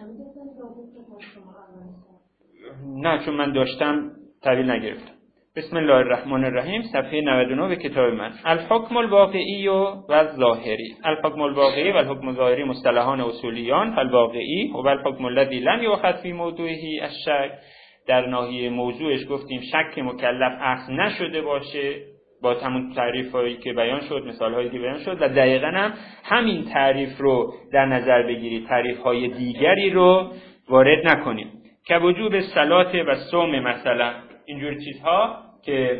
نه، چون من داشتم طویل نگرفتم. بسم الله الرحمن الرحیم، صفحه 99 کتاب من. الحکم الواقعی و ظاهری. الحکم الواقعی و الحکم الظاهری مصطلحان اصولیان. فالواقعی و الحکم الذی لم یؤخذ فی موضوعه الشک. در ناحیه موضوعش گفتیم شک مکلف اخذ نشده باشه با همون تعریفایی که بیان شد، مثالهایی که بیان شد، و دقیقاً هم همین تعریف رو در نظر بگیرید، تعریف‌های دیگری رو وارد نکنیم که وجوب صلات و صوم مثلا، اینجور چیزها که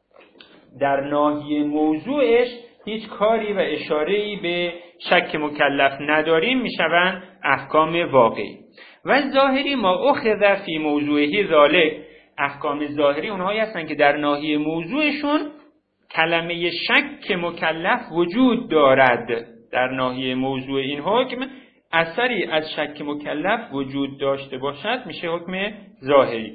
در ناحیه موضوعش هیچ کاری و اشاره‌ای به شک مکلف نداریم، میشوند احکام واقعی. و ظاهری ما اخذ فی موضوعه ذالک. احکام ظاهری اونهایی هستن که در ناحیه موضوعشون کلمه شک مکلف وجود دارد. در ناحیه موضوع این حکم اثری از شک مکلف وجود داشته باشد میشه حکم ظاهری.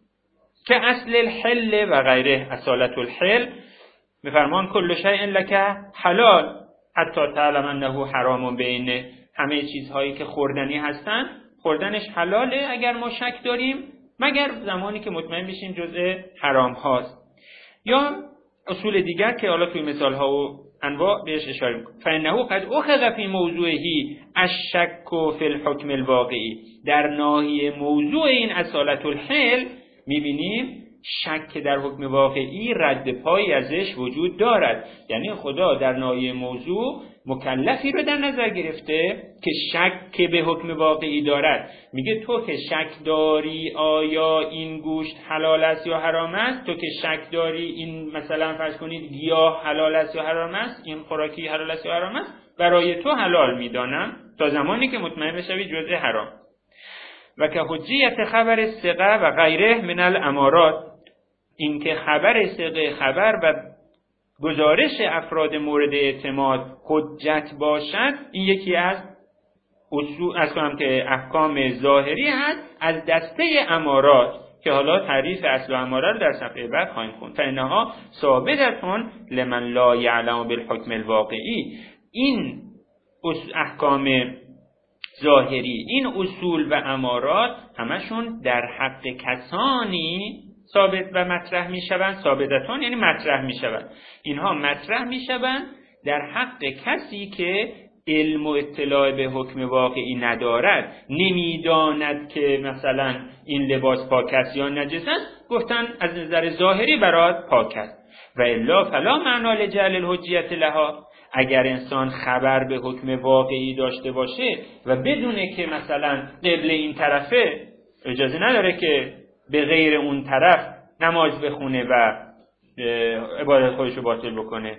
که اصل الحل و غیره، اصالت الحل، میفرمان کل شیء لک حلال حتی تعلم انه حرام بین. همه چیزهایی که خوردنی هستن خوردنش حلاله اگر ما شک داریم، مگر زمانی که مطمئن بشیم جزء حرام هاست. یا اصول دیگر که حالا توی مثال ها و انواع بهش اشاره میکنم. فانه قد اخذ فی موضوعه الشک فی الحکم الواقعی. در ناحیه موضوع این اصالت الحل میبینیم شک در حکم واقعی رد پایی ازش وجود دارد. یعنی خدا در ناحیه موضوع مکلفی رو در نظر گرفته که شک به حکم واقعی دارد. میگه تو که شک داری آیا این گوشت حلال است یا حرام است، تو که شک داری این مثلا فرض کنید گیاه حلال است یا حرام است، این خوراکی حلال است یا حرام است، برای تو حلال میدانم تا زمانی که مطمئن بشوی جزء حرام. و که حجیت خبر ثقه و غیره من الامارات. این که خبر ثقه، خبر و گزارش افراد مورد اعتماد حجت باشد، این یکی از اصول که احکام ظاهری هست از دسته امارات که حالا تعریف اصل و اماره رو در صفحه بعد خواهیم خوند. فانها ثابتتون لمن لا یعلم بالحکم الواقعی. این احکام ظاهری، این اصول و امارات همشون در حق کسانی ثابت و مطرح میشوند. ثابتتون یعنی مطرح میشوند. اینها مطرح میشوند در حق کسی که علم و اطلاع به حکم واقعی ندارد، نمیداند که مثلا این لباس پاک است یا نجس است، گفتن از نظر ظاهری برات پاک است. و الا فلا معنا لجعل الحجیت لها. اگر انسان خبر به حکم واقعی داشته باشه و بدونه که مثلا قبله این طرفه، اجازه نداره که به غیر اون طرف نماز بخونه و عبادت خودش رو باطل بکنه.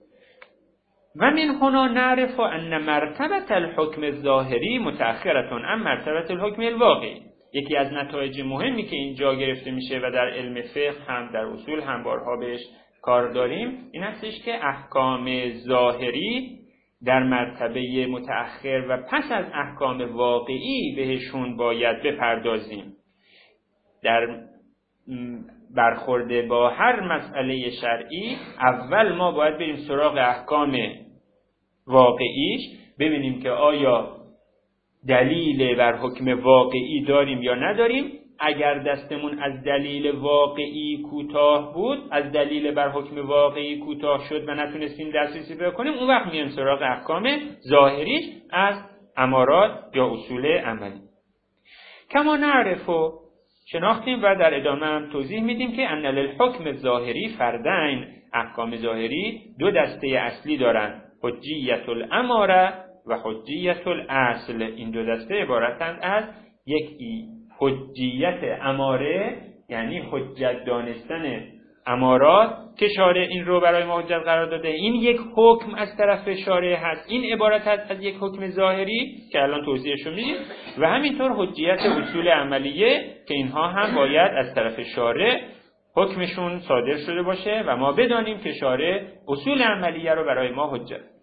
و من هنا نعرف ان مرتبه الحکم الظاهری متأخرة عن مرتبه الحکم الواقعی. یکی از نتایج مهمی که اینجا گرفته میشه و در علم فقه هم در اصول هم بارها بهش کار داریم این هستش که احکام ظاهری در مرتبه متأخر و پس از احکام واقعی بهشون باید بپردازیم. در برخورد با هر مسئله شرعی اول ما باید بریم سراغ احکام واقعیش، ببینیم که آیا دلیل بر حکم واقعی داریم یا نداریم. اگر دستمون از دلیل واقعی کوتاه بود، از دلیل بر حکم واقعی کوتاه شد و نتونستیم دسترسی پیدا کنیم، اون وقت میایم سراغ احکام ظاهریش از امارات یا اصول عملی. کما نعرفو، شناختیم و در ادامه هم توضیح میدیم که ان للحکم ظاهری فردین. احکام ظاهری دو دسته اصلی دارن، حجیت الاماره و حجیت الاصل. این دو دسته عبارتند از یکی حجیت اماره، یعنی حجت دانستن امارات که شارع این رو برای ما حجت قرار داده، این یک حکم از طرف شارع هست، این عبارت هست از یک حکم ظاهری که الان توضیحش رو میدیم. و همینطور حجیت اصول عملیه که اینها هم باید از طرف شارع حکمشون صادر شده باشه و ما بدانیم که شارع اصول عملیه رو برای ما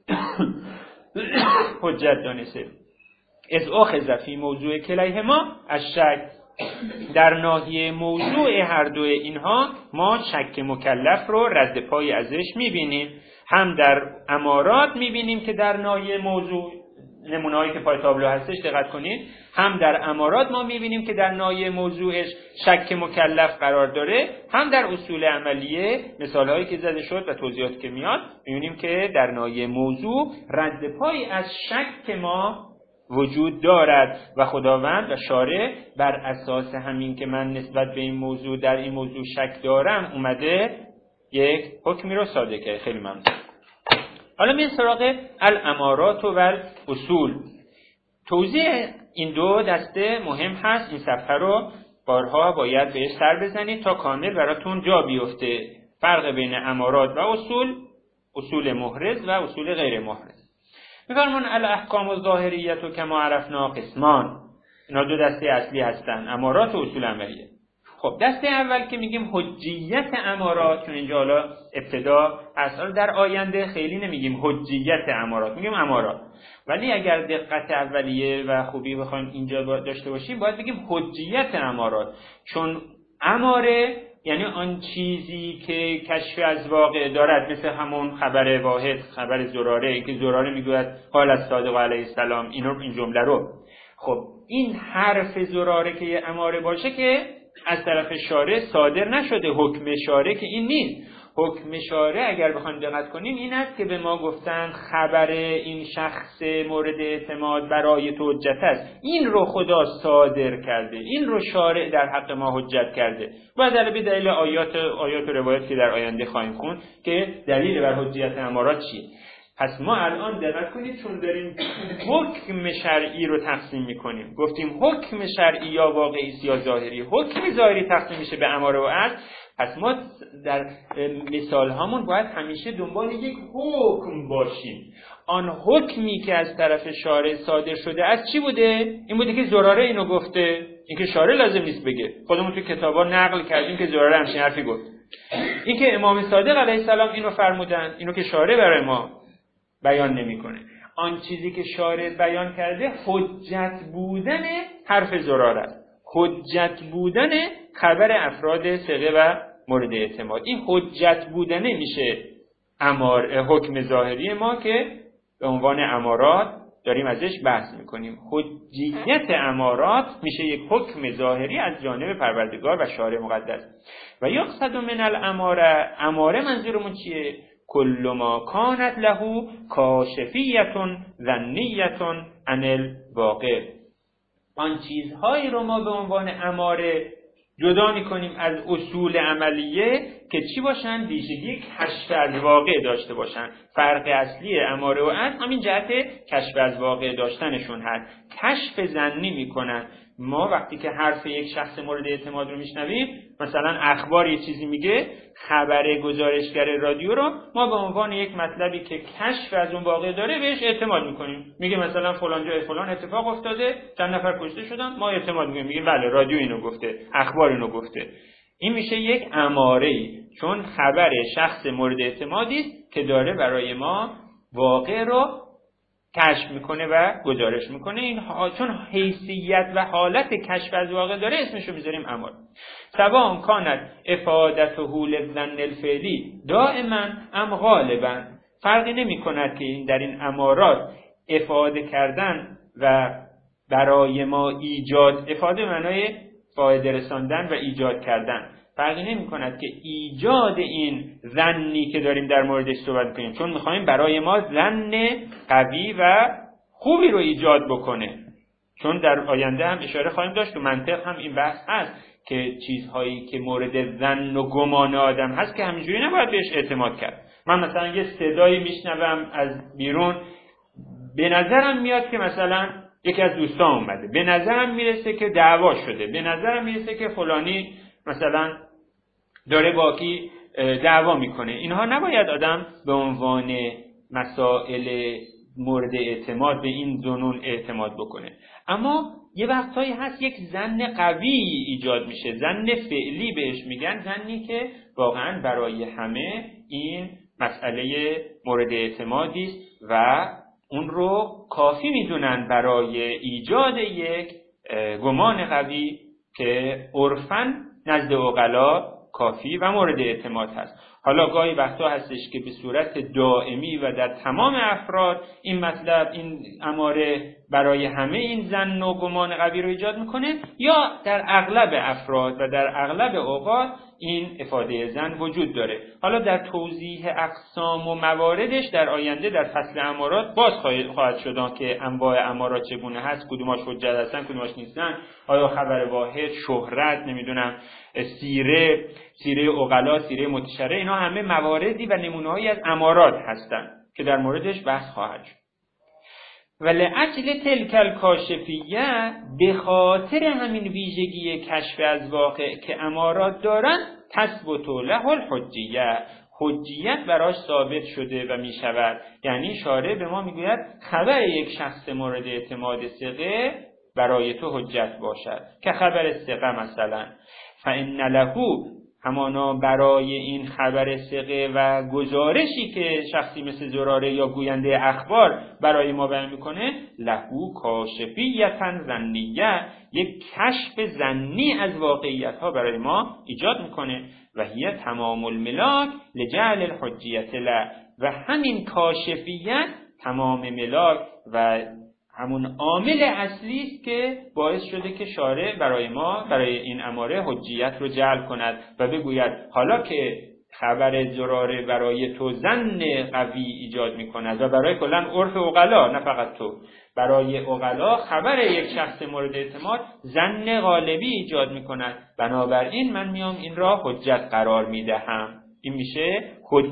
حجت دانسته. از اخذ فی موضوع کلیهما الشک. در ناحیه موضوع هر دو اینها ما شک مکلف رو رد پای ازش میبینیم. هم در امارات میبینیم که در ناحیه موضوع نمونه‌هایی که پای تابلو هستش دقت کنید، هم در امارات ما می‌بینیم که در نایه موضوعش شک مکلف قرار داره، هم در اصول عملیه مثال‌هایی که زده شد و توضیحاتی که میاد می‌بینیم که در نایه موضوع رد پای از شک ما وجود دارد و خداوند و شارع بر اساس همین که من نسبت به این موضوع در این موضوع شک دارم اومده یک حکمی رو صادر کرده. خیلی ممنون. حالا میریم سراغ الامارات و الاصول. توضیح این دو دسته مهم هست. این صفحه رو بارها باید بهش سر بزنید تا کامل براتون جا بیفته. فرق بین امارات و اصول محرز و اصول غیر محرز. می‌فرمان الاحکام الظاهریه کما عرفنا قسمان. اینا دو دسته اصلی هستن، امارات و اصول عملیه. خب دسته اول که میگیم حجیت امارات، چون اینجا حالا ابتدا اصلا در آینده خیلی نمیگیم حجیت امارات، میگیم امارات. ولی اگر دقت اولیه و خوبی بخوایم اینجا داشته باشیم باید بگیم حجیت امارات، چون اماره یعنی آن چیزی که کشف از واقع دارد، مثل همون خبر واحد، خبر زراره که زراره میگوید قال الصادق علیه السلام، این جمله رو. خب این حرف زراره که یه اماره باشه که از طرف شارع صادر نشده، حکم شارع که این نیست. حکم شارع اگر بخوایم دقت کنیم این است که به ما گفتن خبر این شخص مورد اعتماد برای تو حجت است، این رو خدا صادر کرده، این رو شارع در حق ما حجت کرده. باید علاوه دلیل آیات و روایات که در آینده خواهیم خوند که دلیل بر حجیت امارات چیه. پس ما الان دقت کنید چون داریم حکم شرعی رو تقسیم میکنیم، گفتیم حکم شرعی یا واقعی یا ظاهری. حکم ظاهری تقسیم میشه به اماره و عدل. پس ما در مثال هامون باید همیشه دنبال یک حکم باشیم. آن حکمی که از طرف شارع صادر شده از چی بوده؟ این بوده که زراره اینو گفته. این که شارع لازم نیست بگه، خودمون تو کتابا نقل کردیم که زراره همچین حرفی گفت. این که امام صادق علیه السلام اینو فرمودن، اینو که شارع برای ما بیان نمیکنه. آن چیزی که شارع بیان کرده حجت بودن حرف زراره است، حجت بودن خبر افراد ثقه و مورد اعتماد. این حجت بودنه میشه حکم ظاهری ما که به عنوان امارات داریم ازش بحث میکنیم. حجیت امارات میشه یک حکم ظاهری از جانب پروردگار و شارع مقدس. و یقصد من الاماره، اماره منظورمون چیه؟ کل ما کانت له کاشفیت ظنیت عن الواقع. آن چیزهایی رو ما به عنوان اماره جدا میکنیم از اصول عملیه که چی باشن؟ ویژگی کشف از واقع داشته باشن. فرق اصلی اماره و عدل همین جهت کشف از واقع داشتنشون هست. کشف ظنی میکنن. ما وقتی که حرف یک شخص مورد اعتماد رو میشنویم، مثلا اخبار یه چیزی میگه، خبر گزارشگر رادیو رو ما به عنوان یک مطلبی که کشف از اون واقع داره بهش اعتماد میکنیم. میگه مثلا فلان جای فلان اتفاق افتاده، چند نفر کشته شدن، ما اعتماد میگیم بله رادیو اینو گفته، اخبار اینو گفته. این میشه یک اماره‌ای، چون خبر شخص مورد اعتمادی است که داره برای ما واقع رو کشف میکنه و گزارش میکنه. این چون حیثیت و حالت کشف از واقع داره اسمشو میذاریم اماره. سواء کانت افادته للظن الفعلی دائما ام غالبا، فرقی نمیکند که در این امارات افاده کردن و برای ما ایجاد، افاده معنای فایده رساندن و ایجاد کردن، فرقی نمی کند که ایجاد این ظنی که داریم در موردش صحبت کنیم، چون میخوایم برای ما ظن قوی و خوبی رو ایجاد بکنه. چون در آینده هم اشاره خواهیم داشت، تو منطق هم این بحث هست که چیزهایی که مورد ظن و گمان آدم هست که همینجوری نباید بهش اعتماد کرد. من مثلا یه صدایی میشنوم از بیرون، به نظرم میاد که مثلا یکی از دوستان اومده، به نظرم میرسه که دعوا شده، به نظرم میرسه که فلانی مثلا داره باقی دعوا میکنه. اینها نباید آدم به عنوان مسائل مورد اعتماد به این ظنون اعتماد بکنه. اما یه وقتایی هست یک ظن قوی ایجاد میشه، ظن فعلی بهش میگن، ظنی که واقعا برای همه این مسئله مورد اعتمادی است و اون رو کافی میدونن برای ایجاد یک گمان قوی که عرفاً نزد عقلا کافی و مورد اعتماد هست. حالا گاهی وقتا هستش که به صورت دائمی و در تمام افراد این مطلب، این اماره برای همه این ظن و گمان قوی رو ایجاد میکنه، یا در اغلب افراد و در اغلب اوقات این افاده ظن وجود داره. حالا در توضیح اقسام و مواردش در آینده در فصل امارات باز خواهد شد که انواع امارات چگونه هست، کدوماش حجت هستن، کدوماش نیستن، آیا خبر واحد، شهرت، نمیدونم سیره عقلا، سیره متشرع، اینا همه مواردی و نمونه‌هایی از امارات هستن که در موردش بحث خواهد شد. ولأجل تلک الکاشفیه، به خاطر همین ویژگی کشف از واقع که امارات دارن، تثبت له الحجیه، حجیت براش ثابت شده و می شود. یعنی شارع به ما میگوید خبر یک شخص مورد اعتماد ثقه برای تو حجت باشد، که خبر ثقه مثلا فإن له، همانا برای این خبر ثقه و گزارشی که شخصی مثل زراره یا گوینده اخبار برای ما بیان میکنه، لهو کاشفیتا ظنیه، یک کشف ظنی از واقعیت ها برای ما ایجاد میکنه. و هی تمام الملاک لجعل الحجیت له، و همین کاشفیت تمام ملاک و همون عامل اصلی است که باعث شده که شارع برای ما، برای این اماره حجیت رو جعل کند و بگوید حالا که خبر زراره برای تو ظن قوی ایجاد می کند و برای کلا عرف عقلا، نه فقط تو، برای عقلا خبر یک شخص مورد اعتماد ظن غالبی ایجاد می کند، بنابراین من میام این را حجت قرار می دهم. این میشه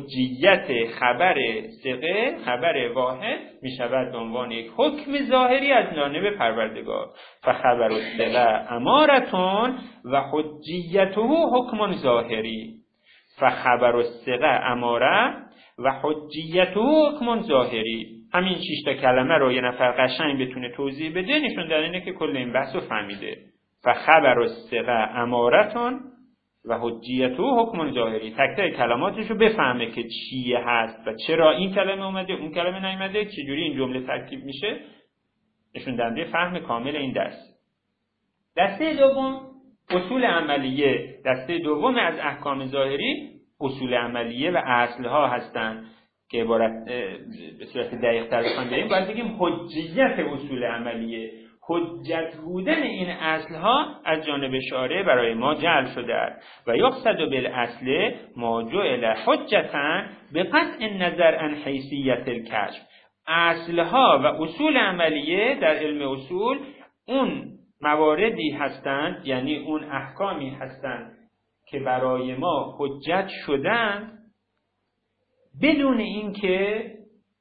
حجیت خبر ثقه، خبر واحد می شود به عنوان یک حکم ظاهری از جانب پروردگار. فخبر الثقه امارتون و حجیته حکم ظاهری. فخبر الثقه اماره و حجیته حکم ظاهری. همین 6 تا کلمه رو یه نفر قشنگ بتونه توضیح بده، نشون داره اینه که کل این بحث رو فهمیده. فخبر الثقه امارتون و حجیته حکم ظاهری. تک تک کلماتش رو بفهمه که چیه هست و چرا این کلمه اومده اون کلمه نیومده، چجوری این جمله ترکیب میشه، نشون دهنده فهم کامل این درس. دسته دوم اصول عملیه. دسته دوم از احکام ظاهری اصول عملیه و اصلها هستند که عبارت به صورت دقیق تر بخوایم بریم باید بگیم حجیت اصول عملیه. حجت بودن این اصلها از جانب شارع برای ما جعل شده است و یقصد بالاصل ما جعل حجتا بقطع النظر عن حیثیت الکشف. اصلها و اصول عملیه در علم اصول اون مواردی هستند، یعنی اون احکامی هستند که برای ما حجت شدند بدون اینکه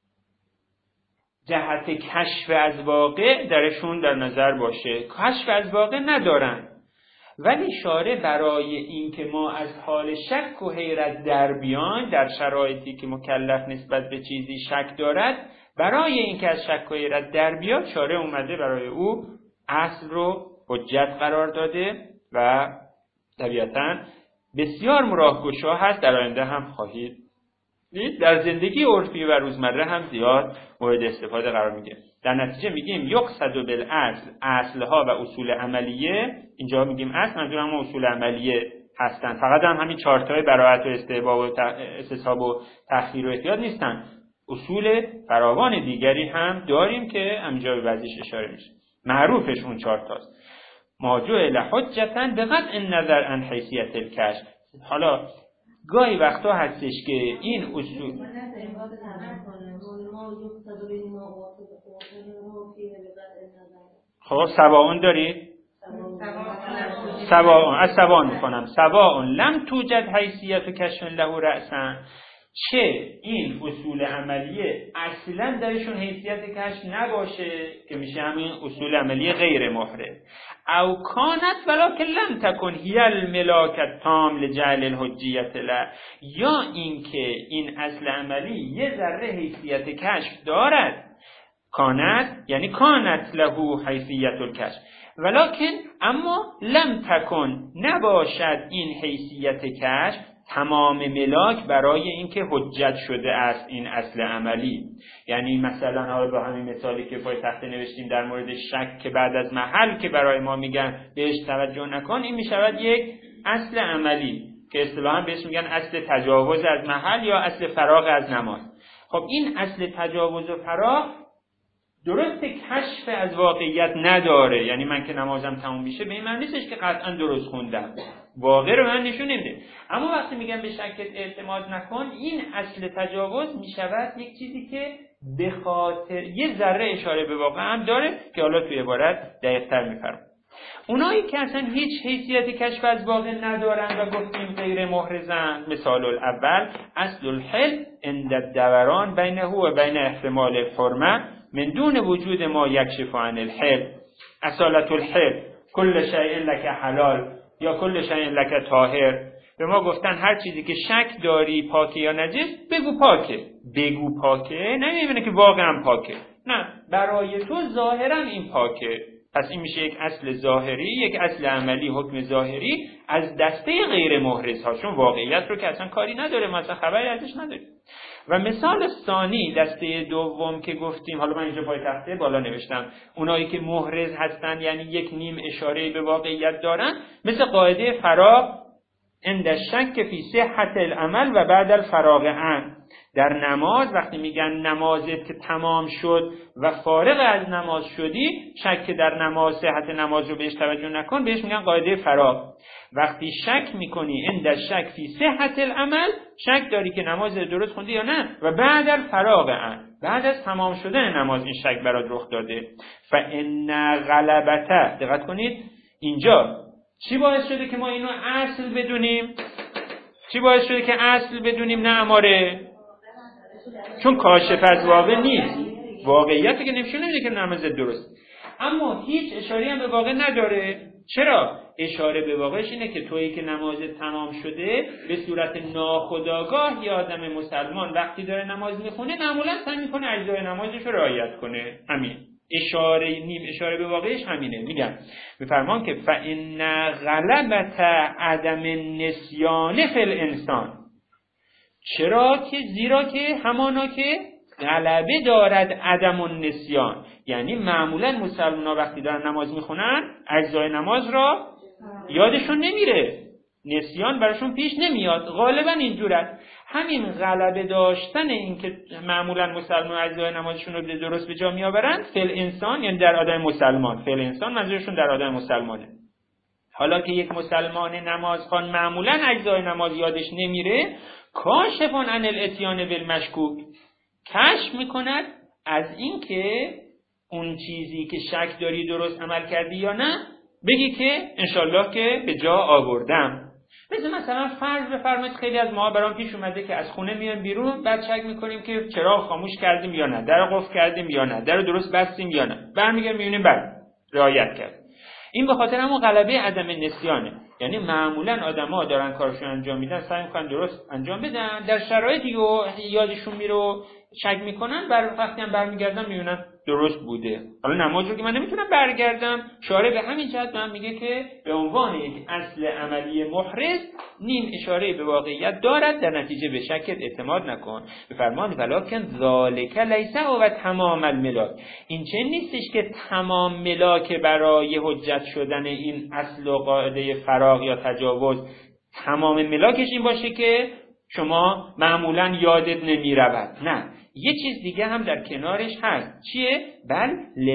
جهت کشف از واقع درشون در نظر باشه. کشف از واقع ندارن، ولی شارع برای اینکه ما از حال شک و حیرت در بیان در شرایطی که مکلف نسبت به چیزی شک دارد، برای اینکه از شک و حیرت در بیاد شارع اومده برای او اصل رو حجت قرار داده و طبیعتاً بسیار مراهگشا هست. در آینده هم خواهید دید در زندگی عرفی و روزمره هم زیاد مورد استفاده قرار میگیره. در نتیجه میگیم یقصد بالاصل، اصلها و اصول عملیه. اینجا میگیم اصل، منظور هم اصول عملیه هستن. فقط هم همین 4 تای براءت و استحباب و استصحاب و تخییر و احتیاط نیستن، اصول فراوان دیگری هم داریم که همینجا به بعضیش اشاره میشه. معروفش اون 4 تاست. ما جعل حجتا بقطع النظر عن حیثیت الکشف. حالا گاهی وقتا هستش که این اصول خب سواء دارید؟ سواء از سواء میکنم. سواء لم توجد حیثیت و کشف له رأسا، چه این اصول عملیه اصلا درشون حیثیت کشف نباشه که میشه همین اصول عملیه غیر محرم، او کانت ولکن لم تکن هی الملاک التام لجعل الحجیت له، یا اینکه این اصل عملی یه ذره حیثیت کشف دارد. کانت یعنی کانت له حیثیت الکشف، ولکن اما لم تکن نباشد این حیثیت کشف تمام ملاک برای اینکه حجت شده است این اصل عملی. یعنی مثلا حالا با همین مثالی که پای تخته نوشتیم در مورد شک که بعد از محل که برای ما میگن بهش توجه نکن، این میشود یک اصل عملی. که اصطلاحاً بهش میگن اصل تجاوز از محل یا اصل فراغ از نماز. خب این اصل تجاوز و فراغ درست کشف از واقعیت نداره، یعنی من که نمازم تموم میشه به این معنی نیستش که قطعا درست خوندم، واقع رو من نشون نمیده. اما وقتی میگم به شکت اعتماد نکن، این اصل تجاوز میشود یک چیزی که به خاطر یه ذره اشاره به واقع هم داره که حالا توی عبارت دقیق‌تر میفرم. اونایی که اصلا هیچ حیثیت کشف از واقع ندارن و گفتیم غیر محرزن، مثال الاول اصل الحل عند الدوران بینه و بین احتمال الحرمه من دون وجود ما یکشف عن الحل. اصالت الحل کل شیء لک حلال یا کل شیء لک طاهر. به ما گفتن هر چیزی که شک داری پاکه یا نجس بگو پاکه، بگو پاکه، نمی‌بینه که واقعا پاکه، نه برای تو ظاهرا این پاکه. پس این میشه یک اصل ظاهری، یک اصل عملی، حکم ظاهری از دسته غیر محرز ها، چون واقعیت رو که اصلا کاری نداره، مثلا خبری ازش نداره. و مثال ثانی دسته دوم که گفتیم، حالا من اینجا پای تخته بالا نوشتم، اونایی که محرز هستن یعنی یک نیم اشاره به واقعیت دارن، مثل قاعده فراغ عند الشک فی صحت العمل و بعد الفراغ عنه. در نماز وقتی میگن نمازت که تمام شد و فارغ از نماز شدی، شک در نماز، صحت نماز رو بهش توجه نکن، بهش میگن قاعده فراغ. وقتی شک میکنی عند الشک فی صحت العمل، شک داری که نماز درست خوندی یا نه، و بعد الفراغ عنه، بعد از تمام شدن نماز این شک برات رخ داده. فان غلبته، دقت کنید اینجا چی باعث شده که ما اینو اصل بدونیم؟ چی باعث شده که اصل بدونیم نه اماره؟ چون کاشف از واقع نیست، واقعیتی که نمیشه که نماز درست، اما هیچ اشاره هم به واقع نداره. چرا؟ اشاره به واقعش اینه که تویی که نماز تمام شده به صورت ناخودآگاه یه آدم مسلمان وقتی داره نماز میخونه معمولا سعی میکنه اجزای نمازش رو رعایت کنه. همین اشاره، نیم اشاره به واقعش همینه. میگم میفرمان که فإن غلبت عدم النسیان فی الانسان، چرا که زیرا که همانا که غلبه دارد عدم النسیان، یعنی معمولا مسلمان‌ها وقتی دارن نماز میخونن اجزای نماز را یادشون نمیره، نسیان براشون پیش نمیاد، غالبا اینجوره. همین غلبه داشتن این که معمولا مسلمان اجزای نمازشون رو درست به جا میآورن فعل انسان، یعنی در آدم مسلمان، فعل انسان منظورشون در آدم مسلمانه. حالا که یک مسلمان نمازخوان معمولا اجزای نماز یادش نمیره، کاشفون عن الاتیان بالمشکوک، کشف میکند از این که اون چیزی که شک داری درست عمل کردی یا نه، بگی که انشالله که به جا آوردم. مثلا فرض بفرمایید خیلی از ما برام پیش اومده که از خونه میان بیرون، بعد شک میکنیم که چراغ خاموش کردیم یا نه، در قفل کردیم یا نه، در درست بستیم یا نه، برمیگردیم میبینیم بله رعایت کرد. این به خاطر همون غلبه عدم نسیانه. یعنی معمولا آدما دارن کارشون انجام میدن، سعی میکنن درست انجام بدن، در شرایطی که یادشون میره و شک میکنن، وقتی هم برمیگردن میبینن درست بوده. حالا نماز رو که من نمیتونم برگردم، شارع به همین جهت من میگه که به عنوان یک اصل عملی محرز نیم اشاره به واقعیت دارد، در نتیجه به شکت اعتماد نکن. به فرمان ولکن ذالک لیس و تمام الملاک، این چه نیستش که تمام ملاک برای حجت شدن این اصل و قاعده فراغ یا تجاوز تمام ملاکش این باشه که شما معمولا یادت نمی رود. نه، یه چیز دیگه هم در کنارش هست. چیه؟ بل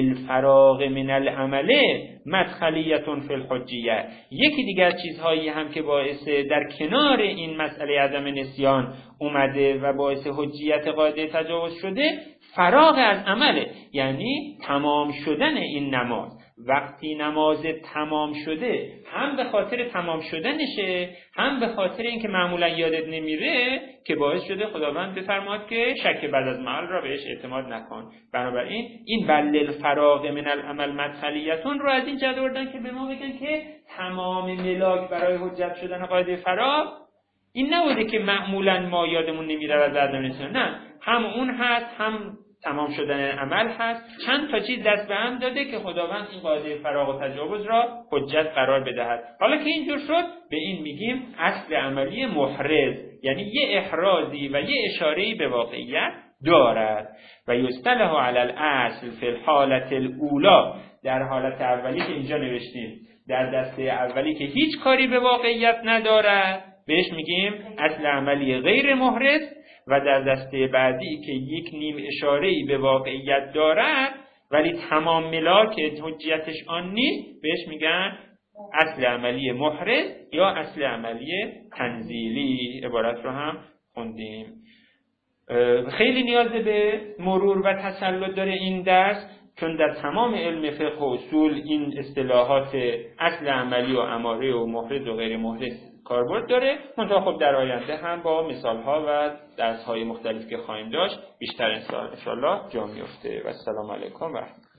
للفراغ من العمل مدخلیتون فی الحجیه. یکی دیگر چیزهایی هم که باعث در کنار این مسئله عدم نسیان اومده و باعث حجیت قاعده تجاوز شده، فراغ از عمله، یعنی تمام شدن این نماز. وقتی نماز تمام شده، هم به خاطر تمام شدنشه، هم به خاطر اینکه معمولا یادت نمیره که باعث شده خداوند بفرماد که شک بعد از محل را بهش اعتماد نکن. بنابراین این بلل فراغ من العمل مدخلیتون رو از این جد آوردن که به ما بگن که تمام ملاک برای حجت شدن قاعده فراغ این نبوده که معمولا ما یادمون نمیره از عدم نسیان، نه، هم اون هست، هم تمام شدن عمل هست. چند تا چیز دست به هم داده که خداوند این قاعده فراغ و تجاوز را حجت قرار بدهد. حالا که اینجور شد، به این میگیم اصل عملی محرز، یعنی یه احرازی و یه اشاره‌ای به واقعیت دارد. و یصطلح علی الاصل فی الحالت الاولی، در حالت اولی که اینجا نوشتیم، در دسته اولی که هیچ کاری به واقعیت ندارد، بهش میگیم اصل عملی غیر محرز، و در دسته بعدی که یک نیم اشاره‌ای به واقعیت دارد ولی تمام ملاک حجیتش آن نیست، بهش میگن اصل عملی محرز یا اصل عملی تنزیلی. عبارت رو هم خوندیم. خیلی نیاز به مرور و تسلط داره این درس، چون در تمام علم فقه و اصول این اصطلاحات اصل عملی و اماره و محرز و غیر محرز کاربرد داره. منتها خب در آینده هم با مثال‌ها و درس‌های مختلف که خواهیم داشت بیشتر انشاءالله جا میفته. و السلام علیکم و رحمت الله.